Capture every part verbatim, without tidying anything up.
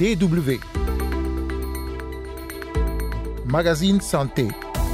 D W. Magazine Santé.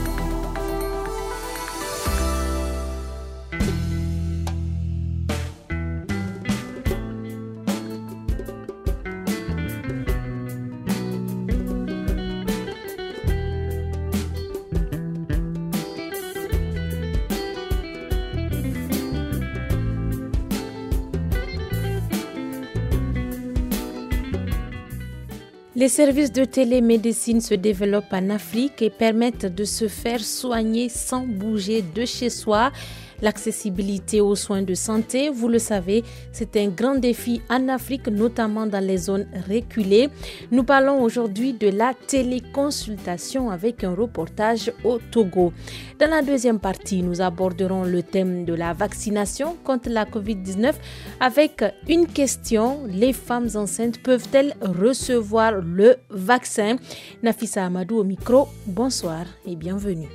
Les services de télémédecine se développent en Afrique et permettent de se faire soigner sans bouger de chez soi. L'accessibilité aux soins de santé, vous le savez, c'est un grand défi en Afrique, notamment dans les zones reculées. Nous parlons aujourd'hui de la téléconsultation avec un reportage au Togo. Dans la deuxième partie, nous aborderons le thème de la vaccination contre la covid dix-neuf avec une question. Les femmes enceintes peuvent-elles recevoir le vaccin? Nafissa Amadou au micro, bonsoir et bienvenue.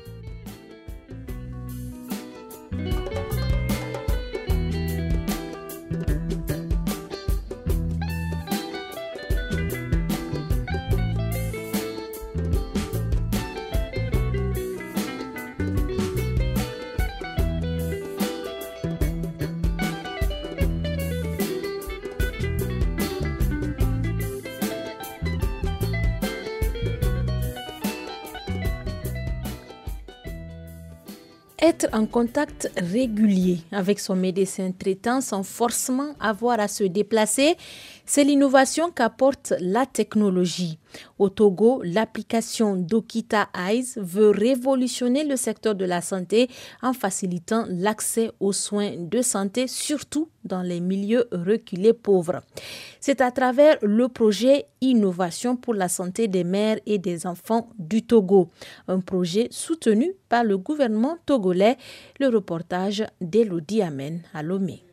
Être en contact régulier avec son médecin traitant sans forcément avoir à se déplacer, c'est l'innovation qu'apporte la technologie. Au Togo, l'application Dokita Eyes veut révolutionner le secteur de la santé en facilitant l'accès aux soins de santé, surtout dans les milieux reculés pauvres. C'est à travers le projet Innovation pour la santé des mères et des enfants du Togo, un projet soutenu par le gouvernement togolais. Le reportage d'Elodie Amen à Lomé.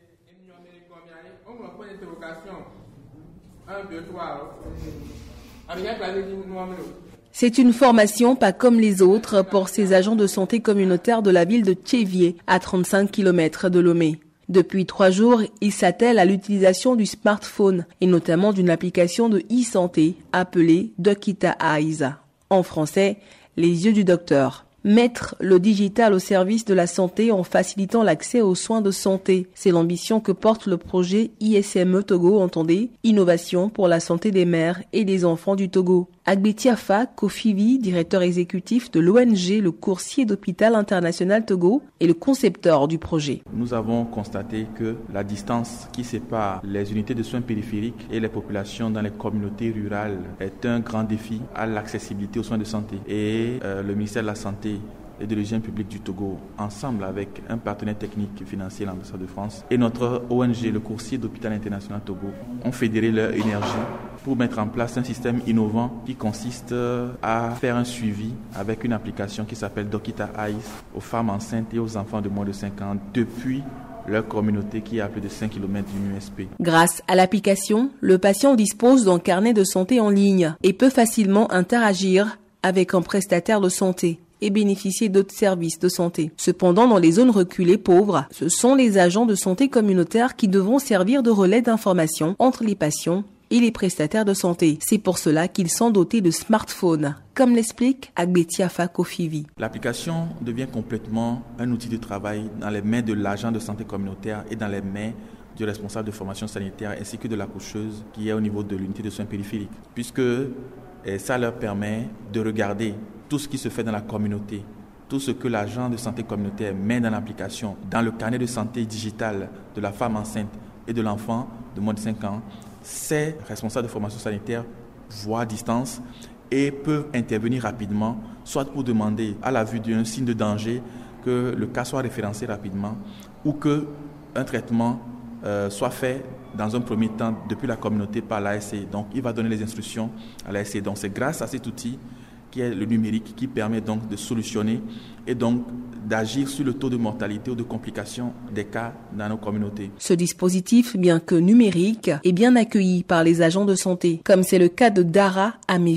C'est une formation pas comme les autres pour ces agents de santé communautaire de la ville de Tchévié, à trente-cinq kilomètres de Lomé. Depuis trois jours, ils s'attellent à l'utilisation du smartphone et notamment d'une application de e-santé appelée Dokita Eyes. En français, les yeux du docteur. Mettre le digital au service de la santé en facilitant l'accès aux soins de santé. C'est l'ambition que porte le projet I S M E Togo, entendez, Innovation pour la santé des mères et des enfants du Togo. Agbetiafa Kofivi, directeur exécutif de l'O N G Le Coursier d'Hôpital International Togo, est le concepteur du projet. Nous avons constaté que la distance qui sépare les unités de soins périphériques et les populations dans les communautés rurales est un grand défi à l'accessibilité aux soins de santé. Et euh, le ministère de la Santé et de l'hygiène publique du Togo, ensemble avec un partenaire technique et financier, l'ambassade de France, et notre O N G, le Coursier d'Hôpital International Togo, ont fédéré leur énergie pour mettre en place un système innovant qui consiste à faire un suivi avec une application qui s'appelle Dokita Eyes aux femmes enceintes et aux enfants de moins de cinq ans depuis leur communauté qui est à plus de cinq kilomètres d'une U S P. Grâce à l'application, le patient dispose d'un carnet de santé en ligne et peut facilement interagir avec un prestataire de santé et bénéficier d'autres services de santé. Cependant, dans les zones reculées pauvres, ce sont les agents de santé communautaire qui devront servir de relais d'information entre les patients et les prestataires de santé. C'est pour cela qu'ils sont dotés de smartphones, comme l'explique Agbetiafa Kofivi. L'application devient complètement un outil de travail dans les mains de l'agent de santé communautaire et dans les mains du responsable de formation sanitaire ainsi que de l'accoucheuse qui est au niveau de l'unité de soins périphériques, puisque eh, ça leur permet de regarder tout ce qui se fait dans la communauté, tout ce que l'agent de santé communautaire met dans l'application, dans le carnet de santé digital de la femme enceinte et de l'enfant de moins de cinq ans, ces responsables de formation sanitaire voient à distance et peuvent intervenir rapidement, soit pour demander à la vue d'un signe de danger que le cas soit référencé rapidement ou qu'un traitement euh, soit fait dans un premier temps depuis la communauté par l'A S C. Donc il va donner les instructions à l'A S C. Donc c'est grâce à cet outil qui est le numérique, qui permet donc de solutionner et donc d'agir sur le taux de mortalité ou de complications des cas dans nos communautés. Ce dispositif, bien que numérique, est bien accueilli par les agents de santé, comme c'est le cas de Dara Amevi.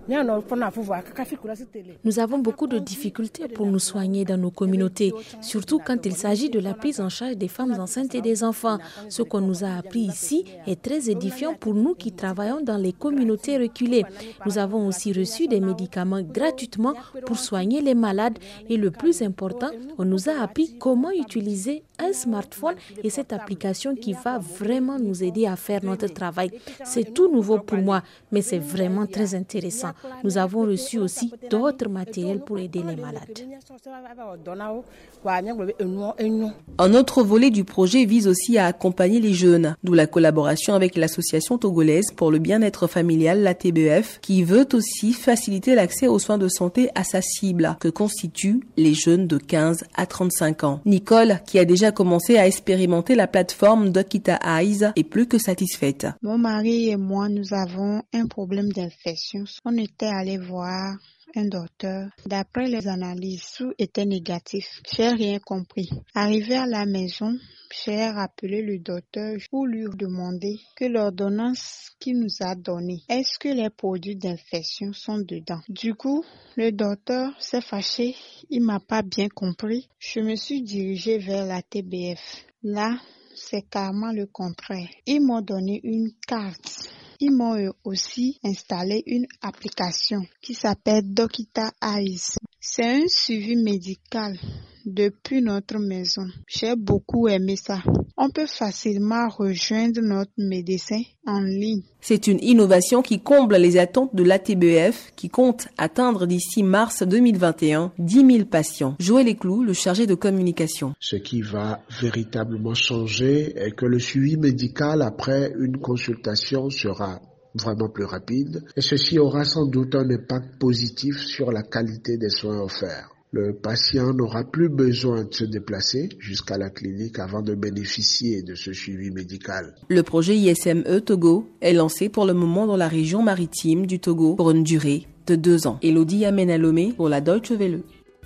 Nous avons beaucoup de difficultés pour nous soigner dans nos communautés, surtout quand il s'agit de la prise en charge des femmes enceintes et des enfants. Ce qu'on nous a appris ici est très édifiant pour nous qui travaillons dans les communautés reculées. Nous avons aussi reçu des médicaments gratuitement pour soigner les malades et le plus important, on nous a appris comment utiliser un smartphone et cette application qui va vraiment nous aider à faire notre travail. C'est tout nouveau pour moi, mais c'est vraiment très intéressant. Nous avons reçu aussi d'autres matériels pour aider les malades. Un autre volet du projet vise aussi à accompagner les jeunes, d'où la collaboration avec l'association togolaise pour le bien-être familial, la T B F, qui veut aussi faciliter l'accès aux soins de santé à sa cible, que constituent les jeunes de quinze à trente-cinq ans. Nicole, qui a déjà commencé à expérimenter la plateforme Dokita Eyes, est plus que satisfaite. Mon mari et moi, nous avons un problème d'infection. On était allé voir un docteur. D'après les analyses, tout était négatif. J'ai rien compris. Arrivé à la maison, j'ai rappelé le docteur pour lui demander que l'ordonnance qu'il nous a donnée, est-ce que les produits d'infection sont dedans? Du coup, le docteur s'est fâché. Il m'a pas bien compris. Je me suis dirigée vers la T B F. Là, c'est carrément le contraire. Ils m'ont donné une carte. Ils m'ont aussi installé une application qui s'appelle Dokita Eyes. C'est un suivi médical depuis notre maison. J'ai beaucoup aimé ça. On peut facilement rejoindre notre médecin en ligne. C'est une innovation qui comble les attentes de l'A T B F qui compte atteindre d'ici mars deux mille vingt et un dix mille patients. Joël Eclou, le chargé de communication. Ce qui va véritablement changer est que le suivi médical après une consultation sera vraiment plus rapide et ceci aura sans doute un impact positif sur la qualité des soins offerts. Le patient n'aura plus besoin de se déplacer jusqu'à la clinique avant de bénéficier de ce suivi médical. Le projet I S M E Togo est lancé pour le moment dans la région maritime du Togo pour une durée de deux ans. Elodie Amenalomé pour la Deutsche Welle.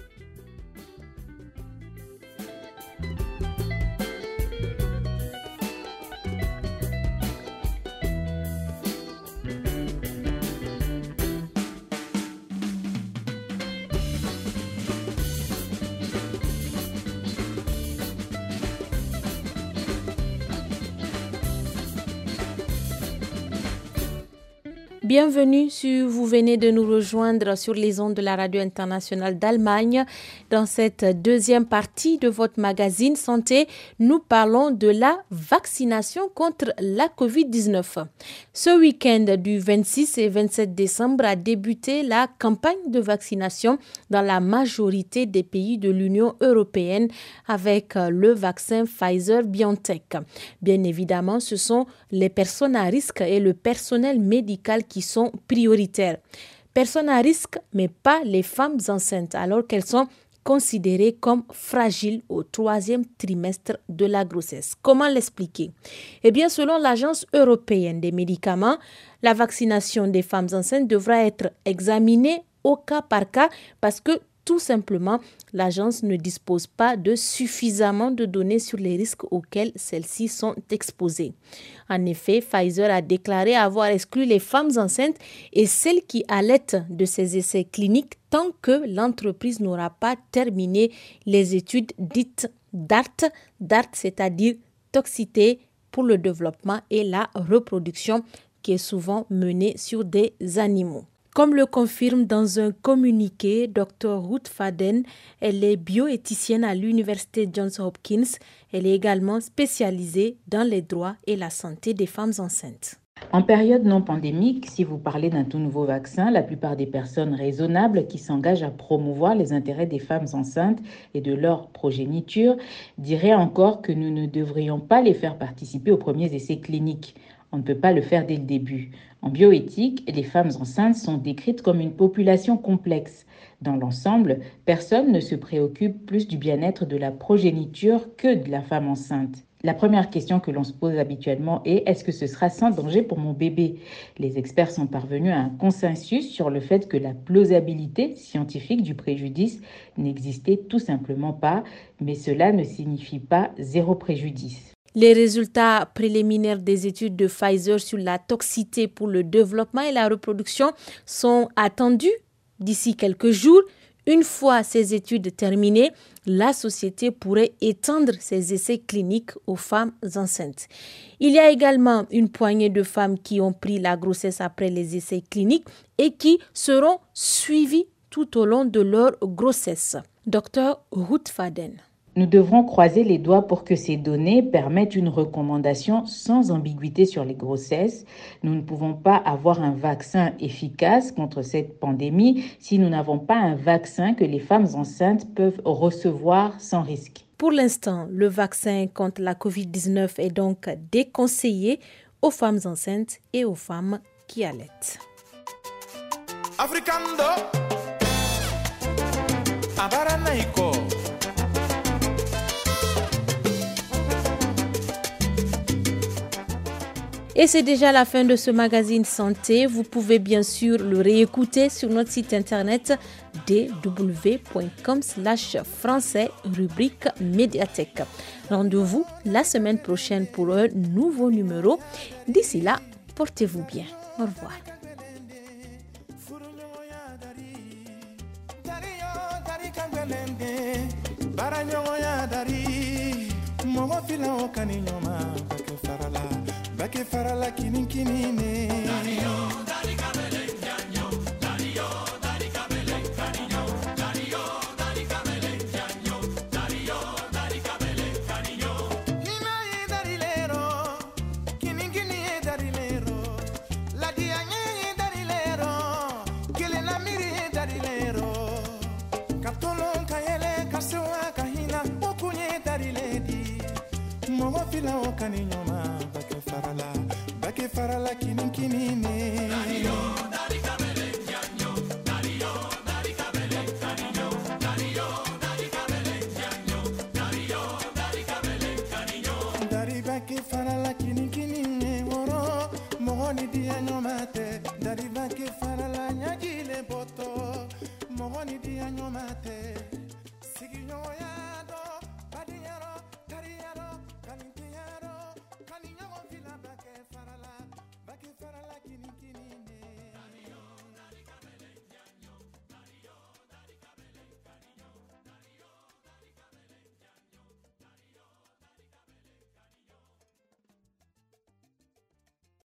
Bienvenue si vous venez de nous rejoindre sur les ondes de la radio internationale d'Allemagne. Dans cette deuxième partie de votre magazine Santé, nous parlons de la vaccination contre la covid dix-neuf. Ce week-end du vingt-six et vingt-sept décembre a débuté la campagne de vaccination dans la majorité des pays de l'Union européenne avec le vaccin Pfizer-BioNTech. Bien évidemment, ce sont les personnes à risque et le personnel médical qui sont prioritaires. Personnes à risque, mais pas les femmes enceintes, alors qu'elles sont considérées comme fragiles au troisième trimestre de la grossesse. Comment l'expliquer? Eh bien, selon l'Agence européenne des médicaments, la vaccination des femmes enceintes devra être examinée au cas par cas parce que tout simplement, l'agence ne dispose pas de suffisamment de données sur les risques auxquels celles-ci sont exposées. En effet, Pfizer a déclaré avoir exclu les femmes enceintes et celles qui allaitent de ces essais cliniques tant que l'entreprise n'aura pas terminé les études dites D A R T, D A R T c'est-à-dire toxicité pour le développement et la reproduction qui est souvent menée sur des animaux. Comme le confirme dans un communiqué Dr Ruth Faden, elle est bioéthicienne à l'université Johns Hopkins. Elle est également spécialisée dans les droits et la santé des femmes enceintes. En période non pandémique, si vous parlez d'un tout nouveau vaccin, la plupart des personnes raisonnables qui s'engagent à promouvoir les intérêts des femmes enceintes et de leur progéniture diraient encore que nous ne devrions pas les faire participer aux premiers essais cliniques. On ne peut pas le faire dès le début. En bioéthique, les femmes enceintes sont décrites comme une population complexe. Dans l'ensemble, personne ne se préoccupe plus du bien-être de la progéniture que de la femme enceinte. La première question que l'on se pose habituellement est « Est-ce que ce sera sans danger pour mon bébé ?» Les experts sont parvenus à un consensus sur le fait que la plausibilité scientifique du préjudice n'existait tout simplement pas, mais cela ne signifie pas zéro préjudice. Les résultats préliminaires des études de Pfizer sur la toxicité pour le développement et la reproduction sont attendus d'ici quelques jours. Une fois ces études terminées, la société pourrait étendre ses essais cliniques aux femmes enceintes. Il y a également une poignée de femmes qui ont pris la grossesse après les essais cliniques et qui seront suivies tout au long de leur grossesse. Docteur Ruth Faden. Nous devrons croiser les doigts pour que ces données permettent une recommandation sans ambiguïté sur les grossesses. Nous ne pouvons pas avoir un vaccin efficace contre cette pandémie si nous n'avons pas un vaccin que les femmes enceintes peuvent recevoir sans risque. Pour l'instant, le vaccin contre la covid dix-neuf est donc déconseillé aux femmes enceintes et aux femmes qui allaitent. Africando. Abaranaiko. Et c'est déjà la fin de ce magazine santé. Vous pouvez bien sûr le réécouter sur notre site internet d w point com slash français rubrique médiathèque. Rendez-vous la semaine prochaine pour un nouveau numéro. D'ici là, portez-vous bien. Au revoir. Bake farala kinin kinine Dario, dari kabele janyo Dario, dari kabele carinho Dario, dari kabele janyo Dario, dari kabele carinho Hina e darilero Kinin kini e darilero La diagne e darilero Kele na miri e darilero Kaptolon kayele kasewa kahina Okunye dariledi Momo fila o kaninyo ma farala bake farala kinin kinine Dario dari kabele janyo Dario dari kabele carinho Dario dari kabele janyo Dario dari kabele carinho Dari bake farala kinin kinine woro mohoni dia nyomate